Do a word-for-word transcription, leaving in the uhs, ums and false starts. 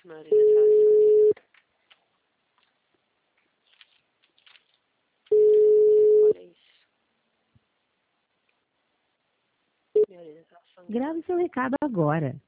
Marina tá Olha isso. Marina tá Grave seu recado agora.